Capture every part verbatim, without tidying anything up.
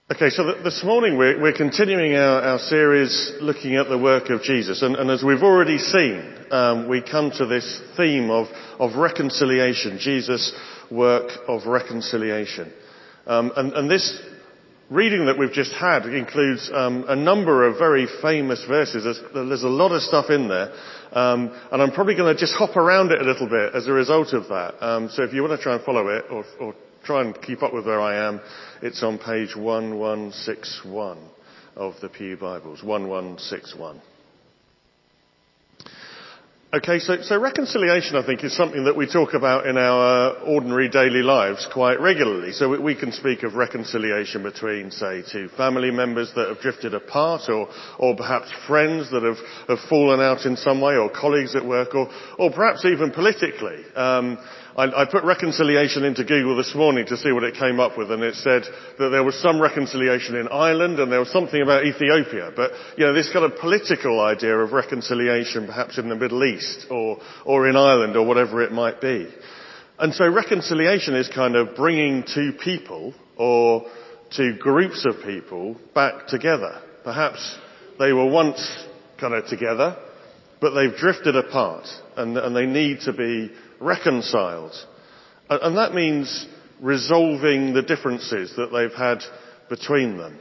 Okay, so th- this morning we're, we're continuing our, our series looking at the work of Jesus. And, and as we've already seen, um, we come to this theme of, of reconciliation, Jesus' work of reconciliation. Um, and, and this reading that we've just had includes um, a number of very famous verses. There's, there's a lot of stuff in there. Um, and I'm probably going to just hop around it a little bit as a result of that. Um, so if you want to try and follow it or, or try and keep up with where I am, it's on page eleven sixty-one of the Pew Bibles, eleven sixty-one. Okay, so, so reconciliation, I think, is something that we talk about in our ordinary daily lives quite regularly. So we, we can speak of reconciliation between, say, two family members that have drifted apart, or, or perhaps friends that have, have fallen out in some way, or colleagues at work, or, or perhaps even politically. Um, I, I put reconciliation into Google this morning to see what it came up with, and it said that there was some reconciliation in Ireland, and there was something about Ethiopia. But, you know, this kind of political idea of reconciliation, perhaps in the Middle East, or, or in Ireland, or whatever it might be. And so reconciliation is kind of bringing two people, or two groups of people, back together. Perhaps they were once kind of together, but they've drifted apart, and, and they need to be reconciled. And that means resolving the differences that they've had between them.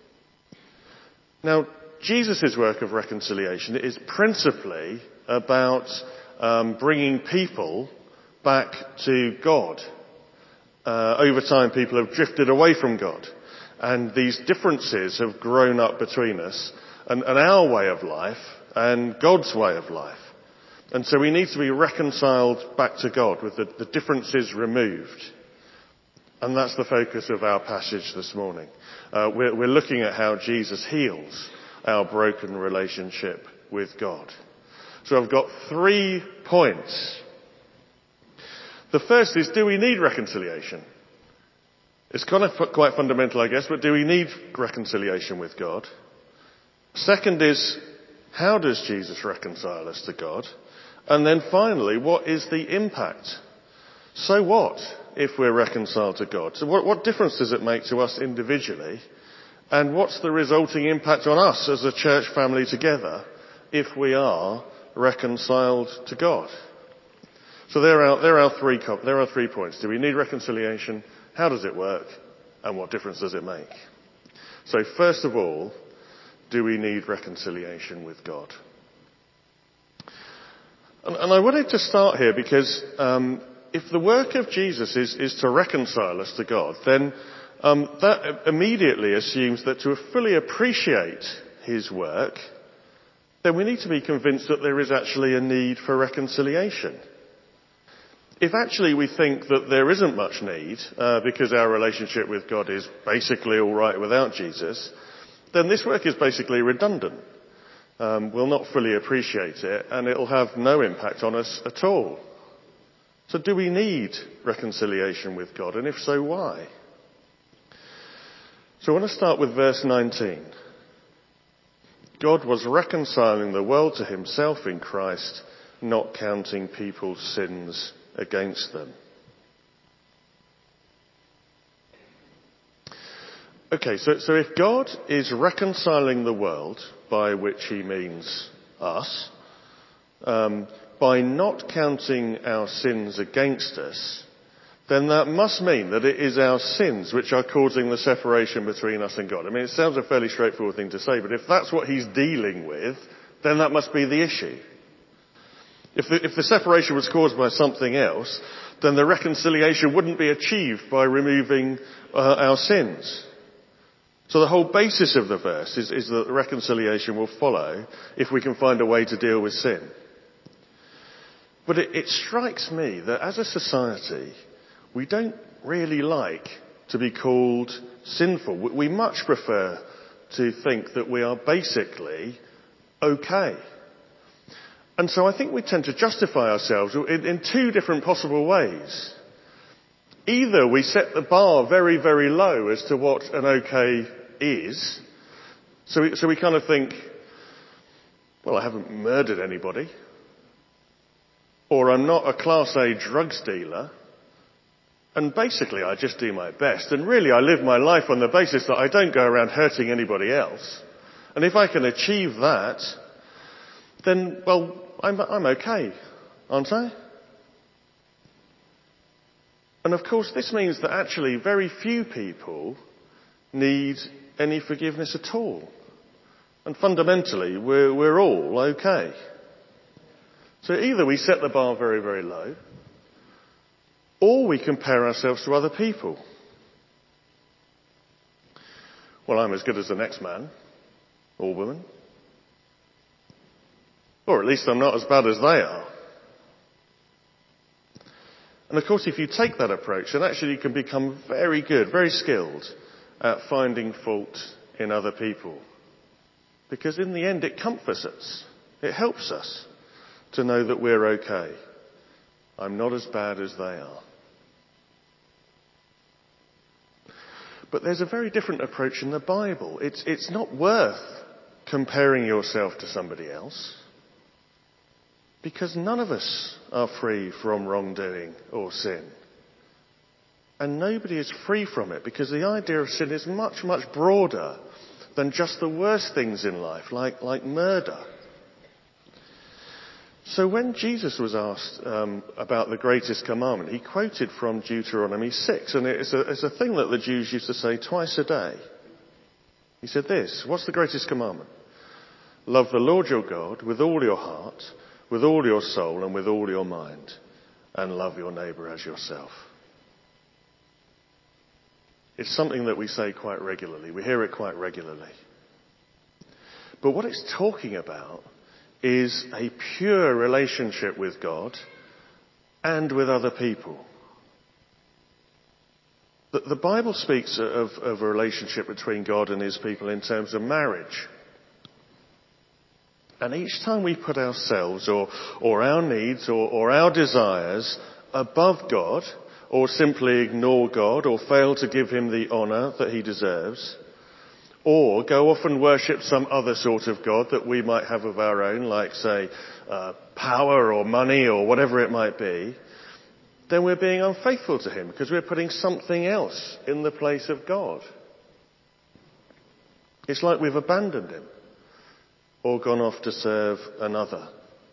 Now, Jesus' work of reconciliation is principally about um, bringing people back to God. Uh, over time, people have drifted away from God, and these differences have grown up between us, and, and our way of life and God's way of life. And so we need to be reconciled back to God with the, the differences removed. And that's the focus of our passage this morning. Uh, we're, we're looking at how Jesus heals our broken relationship with God. So I've got three points. The first is, do we need reconciliation? It's kind of quite fundamental, I guess, but do we need reconciliation with God? Second is, how does Jesus reconcile us to God? And then finally, what is the impact? So what if we're reconciled to God? So what, what difference does it make to us individually? And what's the resulting impact on us as a church family together if we are reconciled to God? So there are, there are three, there are three points. Do we need reconciliation? How does it work? And what difference does it make? So first of all, do we need reconciliation with God? And, and I wanted to start here because um, if the work of Jesus is, is to reconcile us to God, then um, that immediately assumes that to fully appreciate his work, then we need to be convinced that there is actually a need for reconciliation. If actually we think that there isn't much need, uh, because our relationship with God is basically all right without Jesus, then this work is basically redundant. Um, we'll not fully appreciate it, and it'll have no impact on us at all. So do we need reconciliation with God? And if so, why? So I want to start with verse nineteen. God was reconciling the world to himself in Christ, not counting people's sins against them. Okay, so, so if God is reconciling the world, by which he means us, um, by not counting our sins against us, then that must mean that it is our sins which are causing the separation between us and God. I mean, it sounds a fairly straightforward thing to say, but if that's what he's dealing with, then that must be the issue. If the, if the separation was caused by something else, then the reconciliation wouldn't be achieved by removing uh, our sins. So the whole basis of the verse is, is that reconciliation will follow if we can find a way to deal with sin. But it, it strikes me that as a society, we don't really like to be called sinful. We much prefer to think that we are basically okay. And so I think we tend to justify ourselves in, in two different possible ways. Either we set the bar very, very low as to what an okay is. So we, so we kind of think, well, I haven't murdered anybody. Or I'm not a Class A drugs dealer. And basically I just do my best. And really I live my life on the basis that I don't go around hurting anybody else. And if I can achieve that, then, well, I'm, I'm okay, aren't I? And of course this means that actually very few people need any forgiveness at all. And fundamentally we're, we're all okay. So either we set the bar very, very low, or we compare ourselves to other people. Well, I'm as good as the next man or woman. Or at least I'm not as bad as they are. And of course, if you take that approach, then actually you can become very good, very skilled at finding fault in other people. Because in the end, it comforts us. It helps us to know that we're okay. I'm not as bad as they are. But there's a very different approach in the Bible. It's, it's not worth comparing yourself to somebody else, because none of us are free from wrongdoing or sin. And nobody is free from it, because the idea of sin is much, much broader than just the worst things in life, like, like murder. So when Jesus was asked um, about the greatest commandment, he quoted from Deuteronomy six, and it's a, it's a thing that the Jews used to say twice a day. He said this: what's the greatest commandment? Love the Lord your God with all your heart, with all your soul, and with all your mind, and love your neighbour as yourself. It's something that we say quite regularly. We hear it quite regularly. But what it's talking about is a pure relationship with God and with other people. The, the Bible speaks of, of a relationship between God and his people in terms of marriage. And each time we put ourselves or, or our needs or, or our desires above God, or simply ignore God, or fail to give him the honour that he deserves, or go off and worship some other sort of God that we might have of our own, like, say, uh, power or money or whatever it might be, then we're being unfaithful to him, because we're putting something else in the place of God. It's like we've abandoned him or gone off to serve another.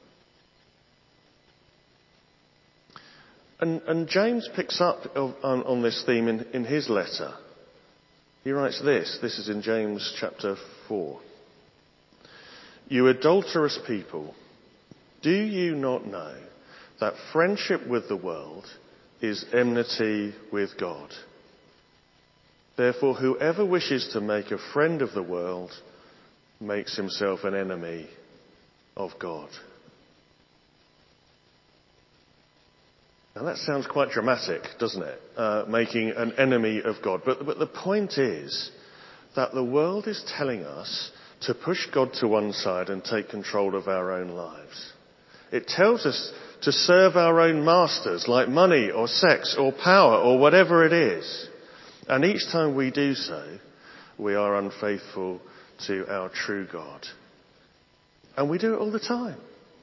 And, and James picks up on, on this theme in, in his letter. He writes this, this is in James chapter four. You adulterous people, do you not know that friendship with the world is enmity with God? Therefore, whoever wishes to make a friend of the world makes himself an enemy of God. Now that sounds quite dramatic, doesn't it? Uh, making an enemy of God. But, but the point is that the world is telling us to push God to one side and take control of our own lives. It tells us to serve our own masters, like money or sex or power or whatever it is. And each time we do so, we are unfaithful to our true God. And we do it all the time.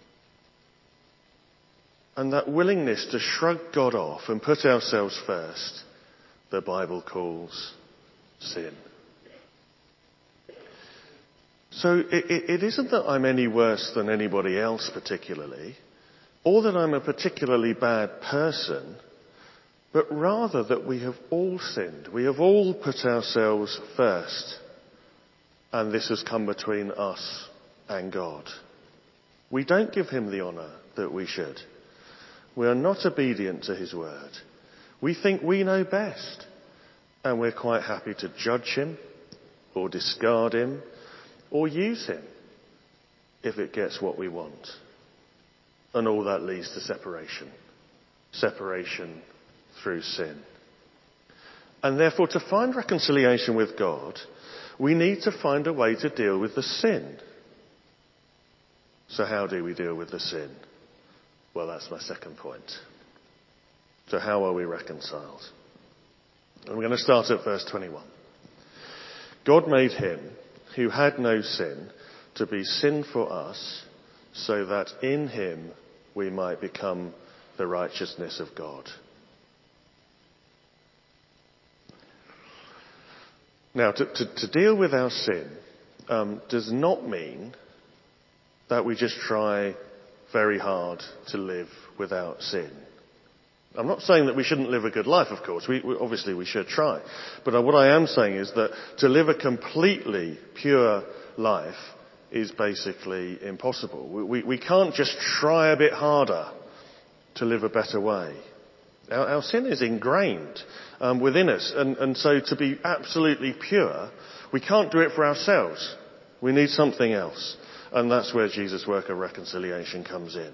And that willingness to shrug God off and put ourselves first, the Bible calls sin. So it, it, it isn't that I'm any worse than anybody else particularly, or that I'm a particularly bad person, but rather that we have all sinned. We have all put ourselves first, and this has come between us and God. We don't give him the honour that we should. We are not obedient to his word. We think we know best, and we're quite happy to judge him or discard him or use him if it gets what we want. And all that leads to separation. Separation through sin. And therefore, to find reconciliation with God, we need to find a way to deal with the sin. So how do we deal with the sin? Well, that's my second point. So how are we reconciled? And we're going to start at verse twenty-one. God made him who had no sin to be sin for us, so that in him we might become the righteousness of God. Now, to, to, to deal with our sin um, does not mean that we just try very hard to live without sin. I'm not saying that we shouldn't live a good life, of course. We, we, obviously, we should try. But what I am saying is that to live a completely pure life is basically impossible. We, we, we can't just try a bit harder to live a better way. Our, our sin is ingrained um, within us. And, and so to be absolutely pure, we can't do it for ourselves. We need something else. And that's where Jesus' work of reconciliation comes in.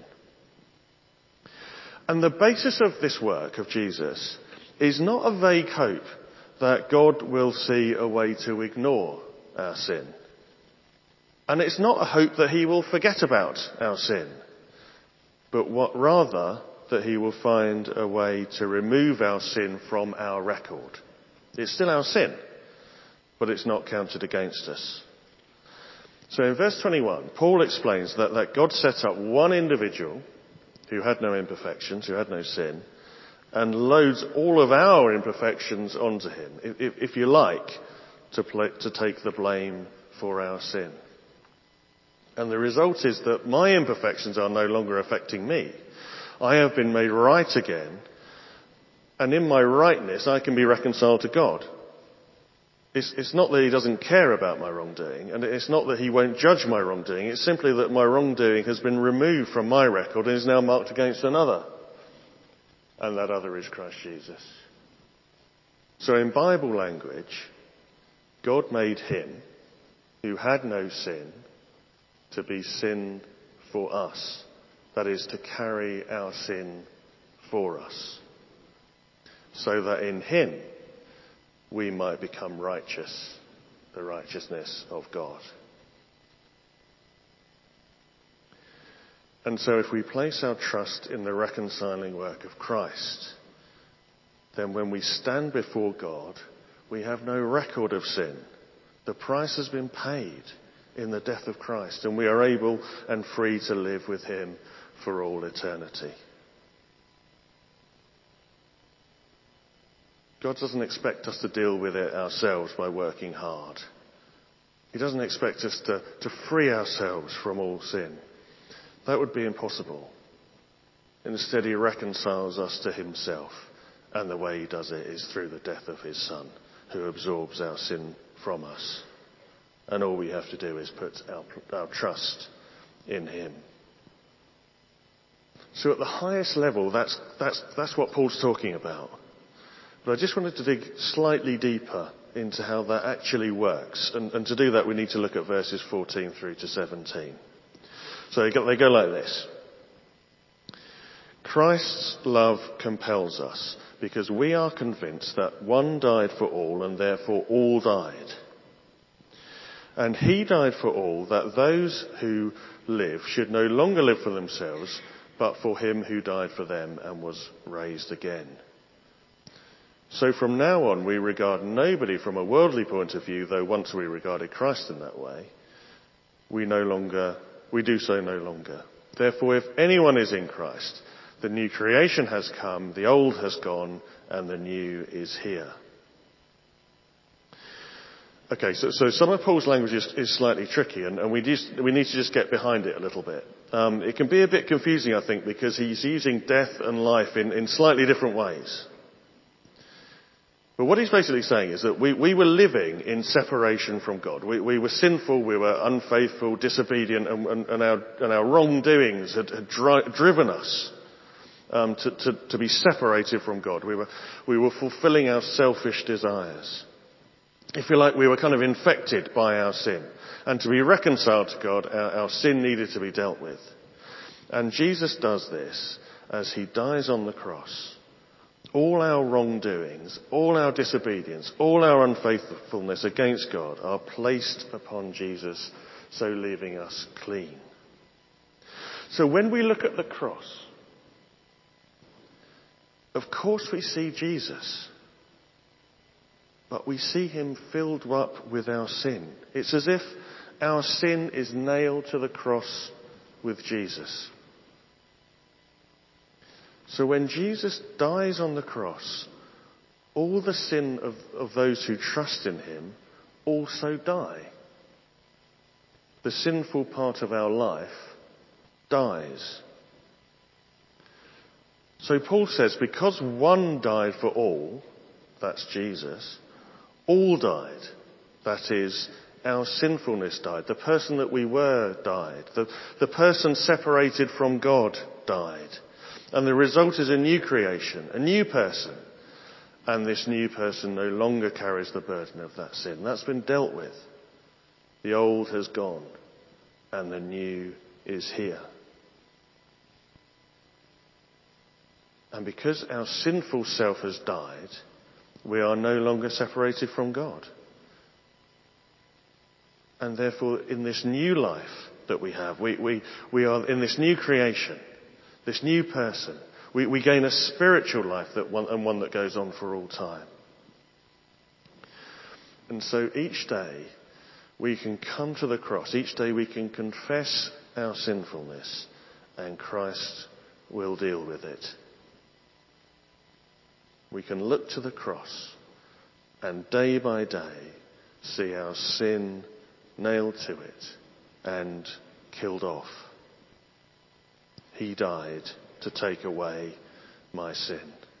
And the basis of this work of Jesus is not a vague hope that God will see a way to ignore our sin. And it's not a hope that he will forget about our sin, but what rather that he will find a way to remove our sin from our record. It's still our sin, but it's not counted against us. So in verse twenty-one, Paul explains that, that God set up one individual who had no imperfections, who had no sin, and loads all of our imperfections onto him, if, if you like, to, play, to take the blame for our sin. And the result is that my imperfections are no longer affecting me. I have been made right again, and in my rightness I can be reconciled to God. It's, it's not that he doesn't care about my wrongdoing, and it's not that he won't judge my wrongdoing. It's simply that my wrongdoing has been removed from my record and is now marked against another. And that other is Christ Jesus. So in Bible language, God made him who had no sin to be sin for us. That is, to carry our sin for us. So that in him we might become righteous, the righteousness of God. And so if we place our trust in the reconciling work of Christ, then when we stand before God, we have no record of sin. The price has been paid in the death of Christ, and we are able and free to live with him for all eternity. God doesn't expect us to deal with it ourselves by working hard. He doesn't expect us to, to free ourselves from all sin. That would be impossible. Instead, he reconciles us to himself, and the way he does it is through the death of his Son, who absorbs our sin from us. And all we have to do is put our, our trust in him. So at the highest level, that's, that's, that's what Paul's talking about. But I just wanted to dig slightly deeper into how that actually works. And, and to do that, we need to look at verses fourteen through to seventeen. So they go, they go like this. Christ's love compels us because we are convinced that one died for all and therefore all died. And he died for all that those who live should no longer live for themselves, but for him who died for them and was raised again. So from now on, we regard nobody from a worldly point of view, though once we regarded Christ in that way. We no longer, we do so no longer. Therefore, if anyone is in Christ, the new creation has come, the old has gone, and the new is here. Okay, so, so some of Paul's language is, is slightly tricky, and, and we, just, we need to just get behind it a little bit. Um, it can be a bit confusing, I think, because he's using death and life in, in slightly different ways. But what he's basically saying is that we, we were living in separation from God. We, we were sinful, we were unfaithful, disobedient, and, and, and, our, and our wrongdoings had, had dri- driven us um, to, to, to be separated from God. We were, we were fulfilling our selfish desires. If you like, we were kind of infected by our sin. And to be reconciled to God, our, our sin needed to be dealt with. And Jesus does this as he dies on the cross. All our wrongdoings, all our disobedience, all our unfaithfulness against God are placed upon Jesus, so leaving us clean. So when we look at the cross, of course we see Jesus, but we see him filled up with our sin. It's as if our sin is nailed to the cross with Jesus. So when Jesus dies on the cross, all the sin of, of those who trust in him also die. The sinful part of our life dies. So Paul says, because one died for all, that's Jesus, all died. That is, our sinfulness died. The person that we were died. The, the person separated from God died. And the result is a new creation, a new person. And this new person no longer carries the burden of that sin. That's been dealt with. The old has gone and the new is here. And because our sinful self has died, we are no longer separated from God. And therefore, in this new life that we have, we, we, we are in this new creation, this new person. We, we gain a spiritual life that one, and one that goes on for all time. And so each day we can come to the cross. Each day we can confess our sinfulness and Christ will deal with it. We can look to the cross and day by day see our sin nailed to it and killed off. He died to take away my sin.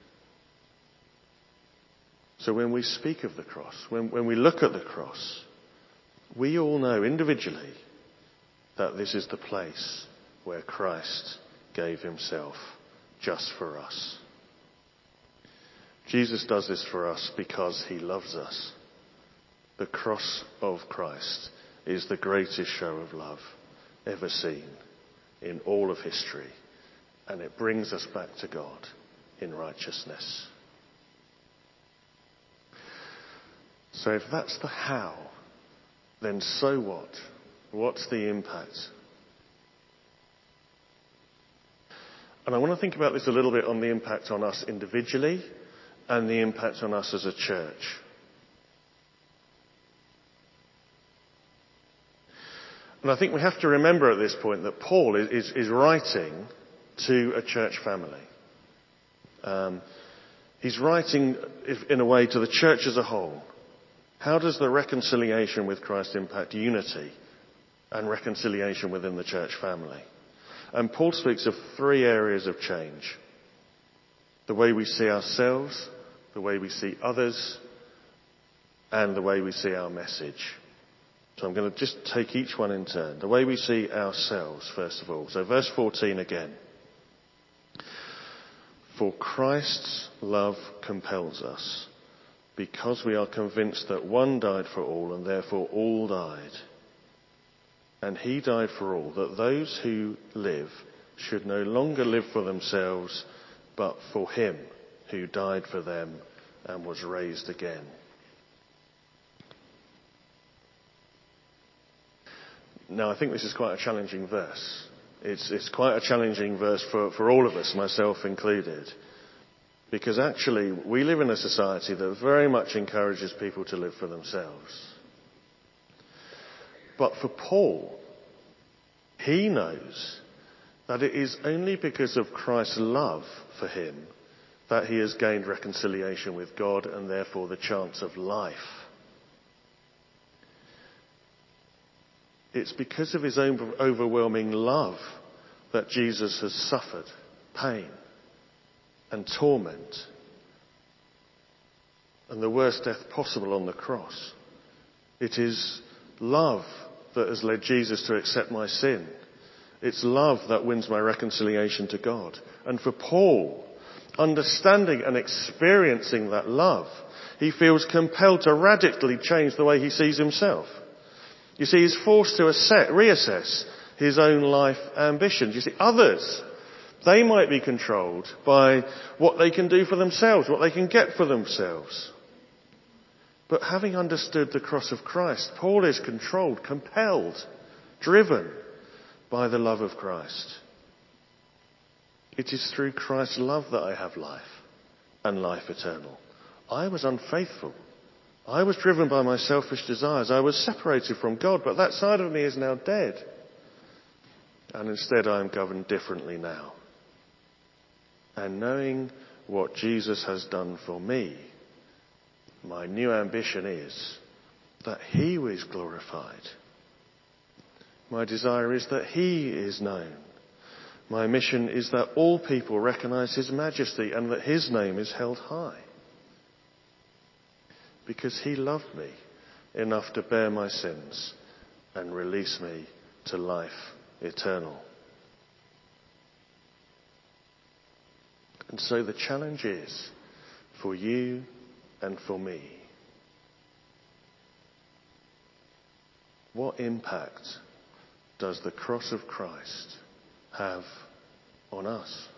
So when we speak of the cross, when, when we look at the cross, we all know individually that this is the place where Christ gave himself just for us. Jesus does this for us because he loves us. The cross of Christ is the greatest show of love ever seen in all of history. And it brings us back to God in righteousness. So if that's the how, then so what? What's the impact? And I want to think about this a little bit on the impact on us individually and the impact on us as a church. And I think we have to remember at this point that Paul is, is, is writing to a church family. Um, he's writing, if, in a way, to the church as a whole. How does the reconciliation with Christ impact unity and reconciliation within the church family? And Paul speaks of three areas of change. The way we see ourselves, the way we see others, and the way we see our message. So I'm going to just take each one in turn. The way we see ourselves, first of all. So verse fourteen again. For Christ's love compels us, because we are convinced that one died for all, and therefore all died. And he died for all, that those who live should no longer live for themselves, but for him who died for them and was raised again. Now, I think this is quite a challenging verse. It's, it's quite a challenging verse for, for all of us, myself included. Because actually, we live in a society that very much encourages people to live for themselves. But for Paul, he knows that it is only because of Christ's love for him that he has gained reconciliation with God and therefore the chance of life. It's because of his own overwhelming love that Jesus has suffered pain and torment and the worst death possible on the cross. It is love that has led Jesus to accept my sin. It's love that wins my reconciliation to God. And for Paul, understanding and experiencing that love, he feels compelled to radically change the way he sees himself. You see, he's forced to assess, reassess his own life ambitions. You see, others, they might be controlled by what they can do for themselves, what they can get for themselves. But having understood the cross of Christ, Paul is controlled, compelled, driven by the love of Christ. It is through Christ's love that I have life and life eternal. I was unfaithful. I was driven by my selfish desires. I was separated from God, but that side of me is now dead. And instead I am governed differently now. And knowing what Jesus has done for me, my new ambition is that he is glorified. My desire is that he is known. My mission is that all people recognize his majesty and that his name is held high. Because he loved me enough to bear my sins and release me to life eternal. And so the challenge is for you and for me. What impact does the cross of Christ have on us?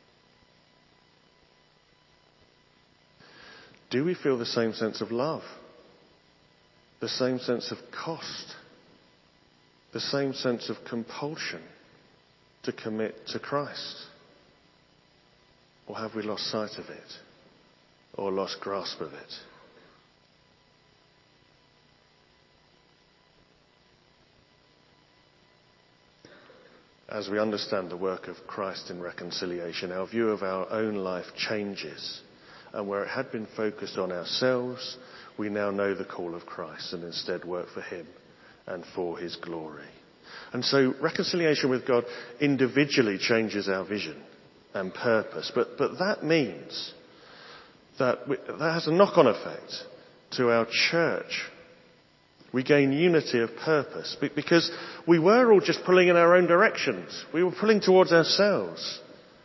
Do we feel the same sense of love? The same sense of cost? The same sense of compulsion to commit to Christ? Or have we lost sight of it? Or lost grasp of it? As we understand the work of Christ in reconciliation, our view of our own life changes. And where it had been focused on ourselves, we now know the call of Christ and instead work for him and for his glory. And so reconciliation with God individually changes our vision and purpose. But, but that means that we, that has a knock-on effect to our church. We gain unity of purpose because we were all just pulling in our own directions. We were pulling towards ourselves.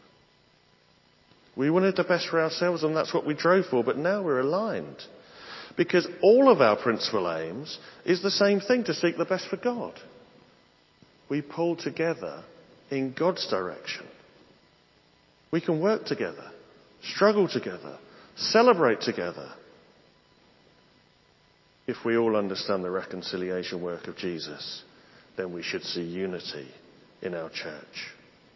We wanted the best for ourselves and that's what we drove for, but now we're aligned. Because all of our principal aims is the same thing, to seek the best for God. We pull together in God's direction. We can work together, struggle together, celebrate together. If we all understand the reconciliation work of Jesus, then we should see unity in our church.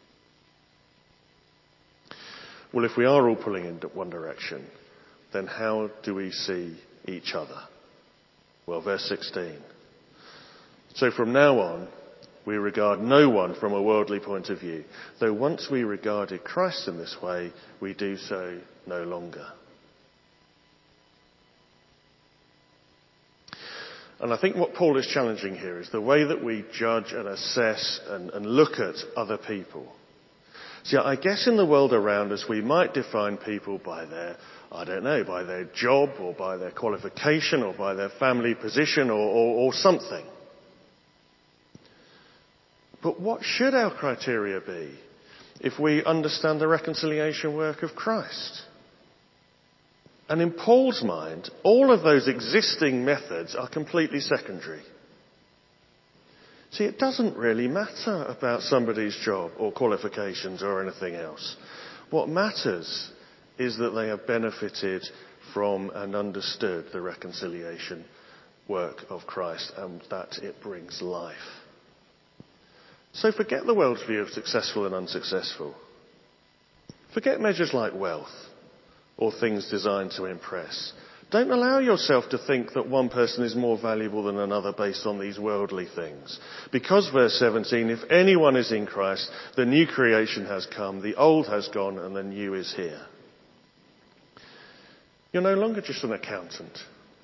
Well, if we are all pulling in one direction, then how do we see each other? Well, verse sixteen. So from now on, we regard no one from a worldly point of view. Though once we regarded Christ in this way, we do so no longer. And I think what Paul is challenging here is the way that we judge and assess and, and look at other people. See, I guess in the world around us, we might define people by their, I don't know, by their job or by their qualification or by their family position or, or, or something. But what should our criteria be if we understand the reconciliation work of Christ? And in Paul's mind, all of those existing methods are completely secondary. See, it doesn't really matter about somebody's job or qualifications or anything else. What matters is that they have benefited from and understood the reconciliation work of Christ and that it brings life. So forget the world's view of successful and unsuccessful. Forget measures like wealth or things designed to impress. Don't allow yourself to think that one person is more valuable than another based on these worldly things. Because, verse seventeen, if anyone is in Christ, the new creation has come, the old has gone, and the new is here. You're no longer just an accountant.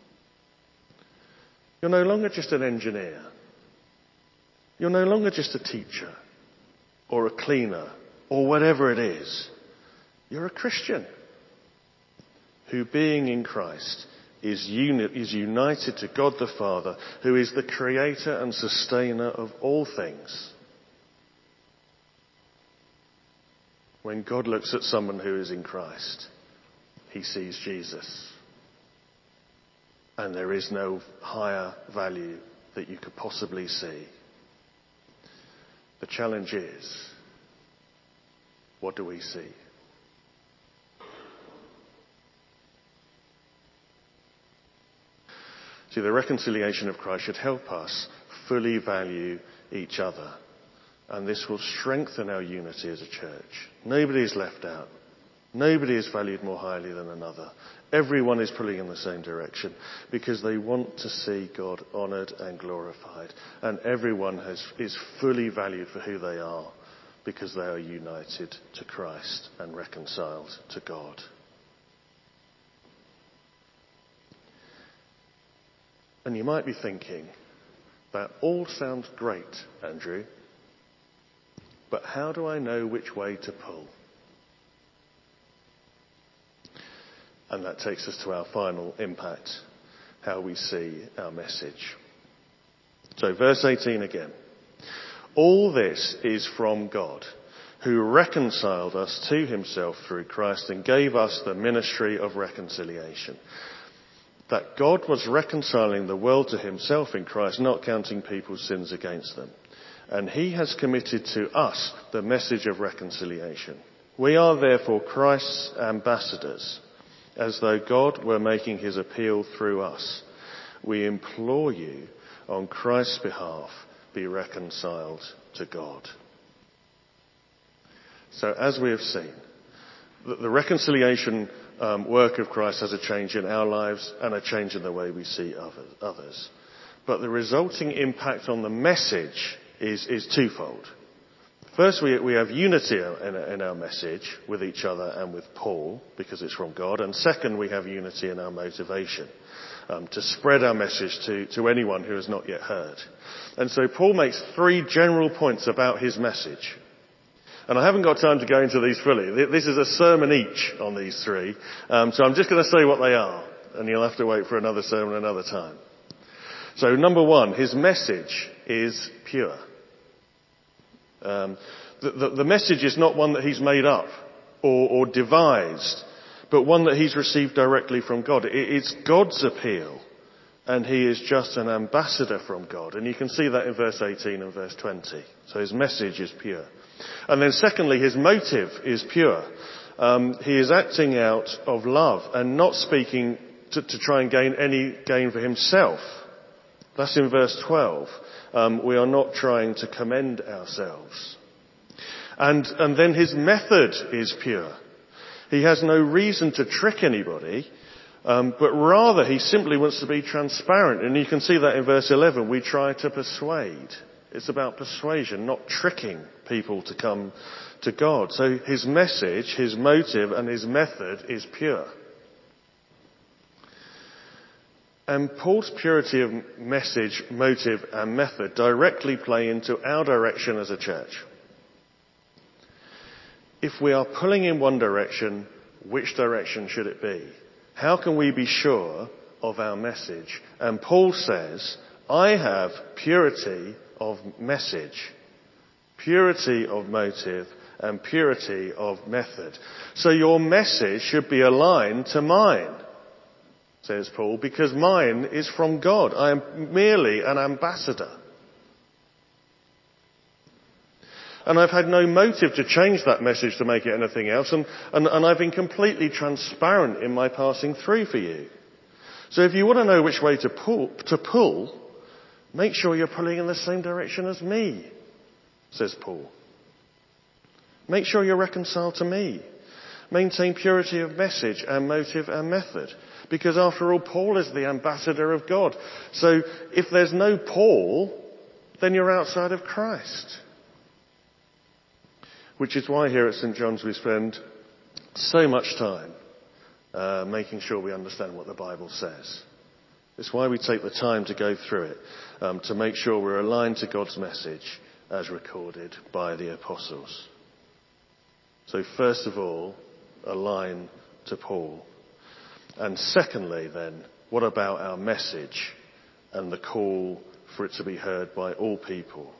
You're no longer just an engineer. You're no longer just a teacher or a cleaner or whatever it is. You're a Christian who, being in Christ, is, uni- is united to God the Father, who is the creator and sustainer of all things. When God looks at someone who is in Christ, he sees Jesus. And there is no higher value that you could possibly see. The challenge is, what do we see? See, the reconciliation of Christ should help us fully value each other. And this will strengthen our unity as a church. Nobody is left out. Nobody is valued more highly than another. Everyone is pulling in the same direction because they want to see God honoured and glorified. And everyone has, is fully valued for who they are because they are united to Christ and reconciled to God. And you might be thinking, that all sounds great, Andrew, but how do I know which way to pull? And that takes us to our final impact, how we see our message. So verse eighteen again. All this is from God, who reconciled us to himself through Christ and gave us the ministry of reconciliation. That God was reconciling the world to himself in Christ, not counting people's sins against them. And he has committed to us the message of reconciliation. We are therefore Christ's ambassadors, as though God were making his appeal through us. We implore you, on Christ's behalf, be reconciled to God. So as we have seen, the reconciliation um, work of Christ has a change in our lives and a change in the way we see others. But the resulting impact on the message is, is twofold. First, we, we have unity in, in our message with each other and with Paul, because it's from God. And second, we have unity in our motivation um, to spread our message to, to anyone who has not yet heard. And so Paul makes three general points about his message. And I haven't got time to go into these fully. This is a sermon each on these three. Um, so I'm just going to say what they are, and you'll have to wait for another sermon another time. So number one, his message is pure. Um, the, the, the message is not one that he's made up or, or devised, but one that he's received directly from God. It, it's God's appeal, and he is just an ambassador from God. And you can see that in verse eighteen and verse twenty. So his message is pure. And then secondly, his motive is pure. Um, he is acting out of love and not speaking to, to try and gain any gain for himself. That's in verse twelve. Um, we are not trying to commend ourselves. And, and then his method is pure. He has no reason to trick anybody, um, but rather he simply wants to be transparent. And you can see that in verse eleven. We try to persuade. It's about persuasion, not tricking people to come to God. So his message, his motive, and his method is pure. And Paul's purity of message, motive, and method directly play into our direction as a church. If we are pulling in one direction, which direction should it be? How can we be sure of our message? And Paul says, I have purity of message, purity of motive, and purity of method. So your message should be aligned to mine, says Paul, because mine is from God. I am merely an ambassador. And I've had no motive to change that message to make it anything else, and, and, and I've been completely transparent in my passing through for you. So if you want to know which way to pull, to pull, make sure you're pulling in the same direction as me, says Paul. Make sure you're reconciled to me. Maintain purity of message and motive and method. Because after all, Paul is the ambassador of God. So if there's no Paul, then you're outside of Christ. Which is why here at St John's we spend so much time uh, making sure we understand what the Bible says. It's why we take the time to go through it, um, to make sure we're aligned to God's message as recorded by the apostles. So first of all, align to Paul. And secondly then, what about our message and the call for it to be heard by all people?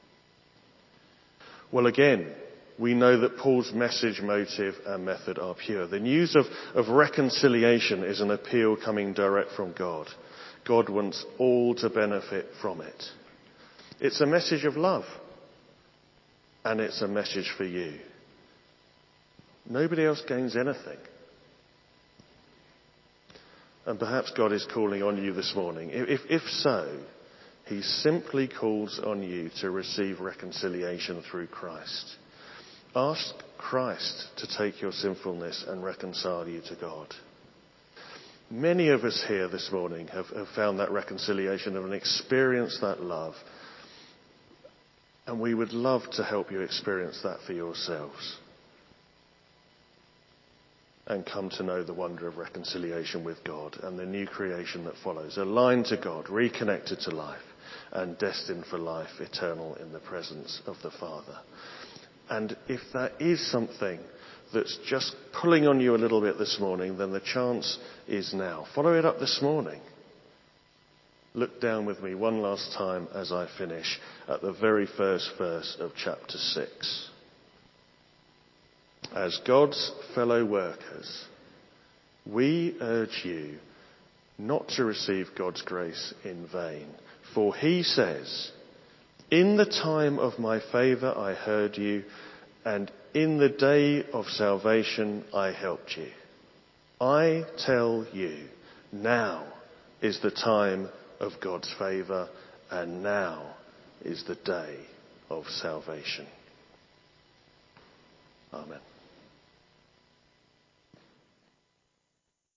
Well, again, we know that Paul's message, motive and method are pure. The news of, of reconciliation is an appeal coming direct from God. God wants all to benefit from it. It's a message of love. And it's a message for you. Nobody else gains anything. And perhaps God is calling on you this morning. If, if so, he simply calls on you to receive reconciliation through Christ. Ask Christ to take your sinfulness and reconcile you to God. Many of us here this morning have, have found that reconciliation and experienced that love. And we would love to help you experience that for yourselves. and come to know the wonder of reconciliation with God and the new creation that follows, aligned to God, reconnected to life, and destined for life eternal in the presence of the Father. And if that is something that's just pulling on you a little bit this morning, then the chance is now. Follow it up this morning. Look down with me one last time as I finish at the very first verse of chapter six. As God's fellow workers, we urge you not to receive God's grace in vain. For he says, "In the time of my favour I heard you, and in the day of salvation I helped you." I tell you, now is the time of God's favour, and now is the day of salvation. Amen.